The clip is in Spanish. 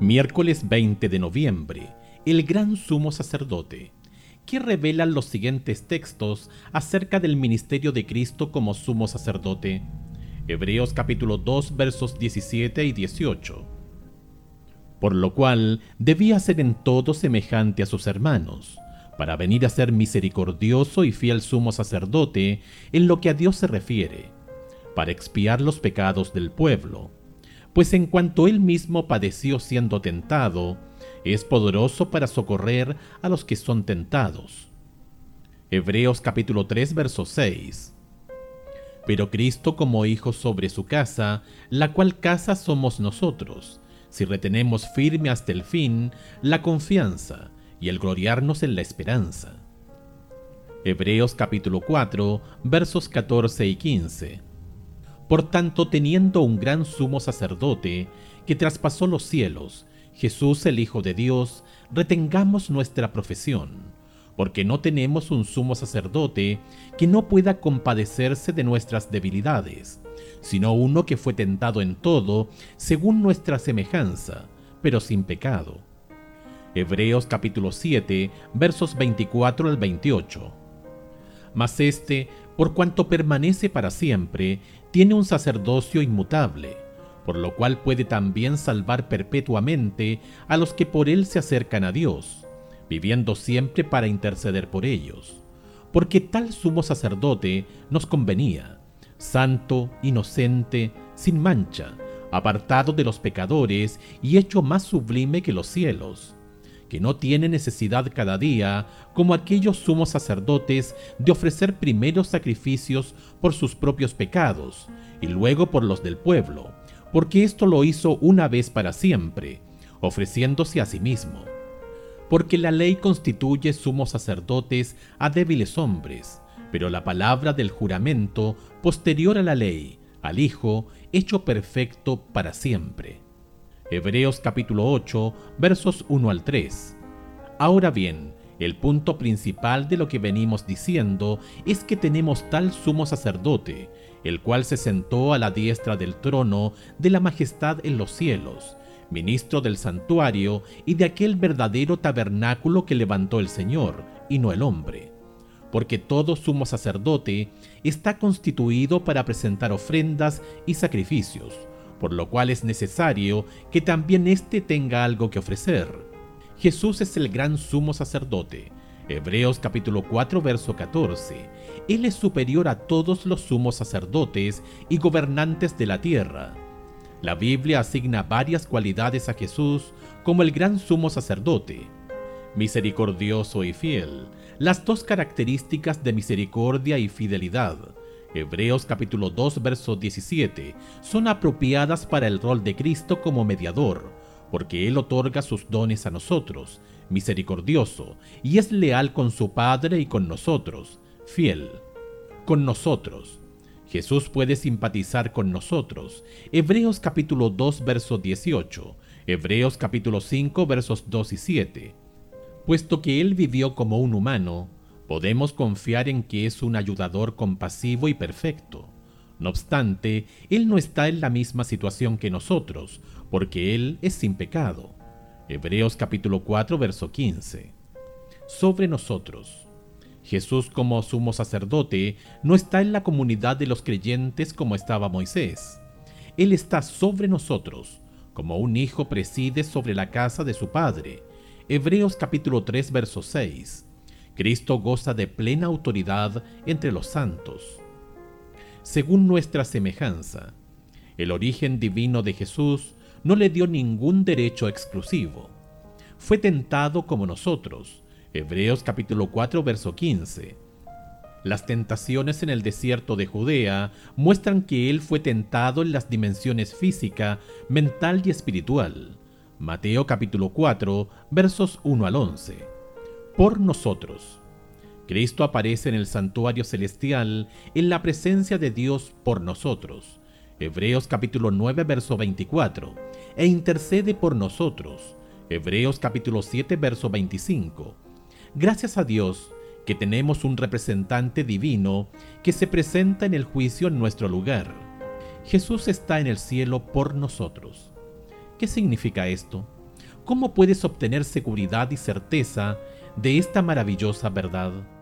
Miércoles 20 de noviembre, el gran sumo sacerdote, que revelan los siguientes textos acerca del ministerio de Cristo como sumo sacerdote. Hebreos capítulo 2 versos 17 y 18. Por lo cual debía ser en todo semejante a sus hermanos, para venir a ser misericordioso y fiel sumo sacerdote en lo que a Dios se refiere, para expiar los pecados del pueblo. Pues en cuanto él mismo padeció siendo tentado, es poderoso para socorrer a los que son tentados. Hebreos capítulo 3 verso 6. Pero Cristo como hijo sobre su casa, la cual casa somos nosotros, si retenemos firme hasta el fin la confianza y el gloriarnos en la esperanza. Hebreos capítulo 4 versos 14 y 15. Por tanto, teniendo un gran sumo sacerdote que traspasó los cielos, Jesús el Hijo de Dios, retengamos nuestra profesión, porque no tenemos un sumo sacerdote que no pueda compadecerse de nuestras debilidades, sino uno que fue tentado en todo, según nuestra semejanza, pero sin pecado. Hebreos capítulo 7, versos 24 al 28. Mas éste, por cuanto permanece para siempre, tiene un sacerdocio inmutable, por lo cual puede también salvar perpetuamente a los que por él se acercan a Dios, viviendo siempre para interceder por ellos. Porque tal sumo sacerdote nos convenía, santo, inocente, sin mancha, apartado de los pecadores y hecho más sublime que los cielos, que no tiene necesidad cada día, como aquellos sumos sacerdotes, de ofrecer primero sacrificios por sus propios pecados y luego por los del pueblo, porque esto lo hizo una vez para siempre, ofreciéndose a sí mismo. Porque la ley constituye sumos sacerdotes a débiles hombres, pero la palabra del juramento, posterior a la ley, al Hijo, hecho perfecto para siempre. Hebreos capítulo 8, versos 1 al 3. Ahora bien, el punto principal de lo que venimos diciendo es que tenemos tal sumo sacerdote, el cual se sentó a la diestra del trono de la majestad en los cielos, ministro del santuario y de aquel verdadero tabernáculo que levantó el Señor, y no el hombre. Porque todo sumo sacerdote está constituido para presentar ofrendas y sacrificios, por lo cual es necesario que también éste tenga algo que ofrecer. Jesús es el gran sumo sacerdote. Hebreos capítulo 4 verso 14. Él es superior a todos los sumos sacerdotes y gobernantes de la tierra. La Biblia asigna varias cualidades a Jesús como el gran sumo sacerdote: misericordioso y fiel, las dos características de misericordia y fidelidad. Hebreos capítulo 2 verso 17 son apropiadas para el rol de Cristo como mediador, porque Él otorga sus dones a nosotros, misericordioso, y es leal con su Padre y con nosotros, fiel. Con nosotros. Jesús puede simpatizar con nosotros. Hebreos capítulo 2 verso 18, Hebreos capítulo 5 versos 2 y 7. Puesto que Él vivió como un humano, podemos confiar en que es un ayudador compasivo y perfecto. No obstante, Él no está en la misma situación que nosotros, porque Él es sin pecado. Hebreos capítulo 4, verso 15. Sobre nosotros. Jesús como sumo sacerdote no está en la comunidad de los creyentes como estaba Moisés. Él está sobre nosotros, como un hijo preside sobre la casa de su padre. Hebreos capítulo 3, verso 6. Cristo goza de plena autoridad entre los santos. Según nuestra semejanza, el origen divino de Jesús no le dio ningún derecho exclusivo. Fue tentado como nosotros. Hebreos capítulo 4, verso 15. Las tentaciones en el desierto de Judea muestran que Él fue tentado en las dimensiones física, mental y espiritual. Mateo capítulo 4, versos 1 al 11. Por nosotros. Cristo aparece en el santuario celestial en la presencia de Dios por nosotros. Hebreos capítulo 9, verso 24. E intercede por nosotros. Hebreos capítulo 7, verso 25. Gracias a Dios que tenemos un representante divino que se presenta en el juicio en nuestro lugar. Jesús está en el cielo por nosotros. ¿Qué significa esto? ¿cómo puedes obtener seguridad y certeza de esta maravillosa verdad?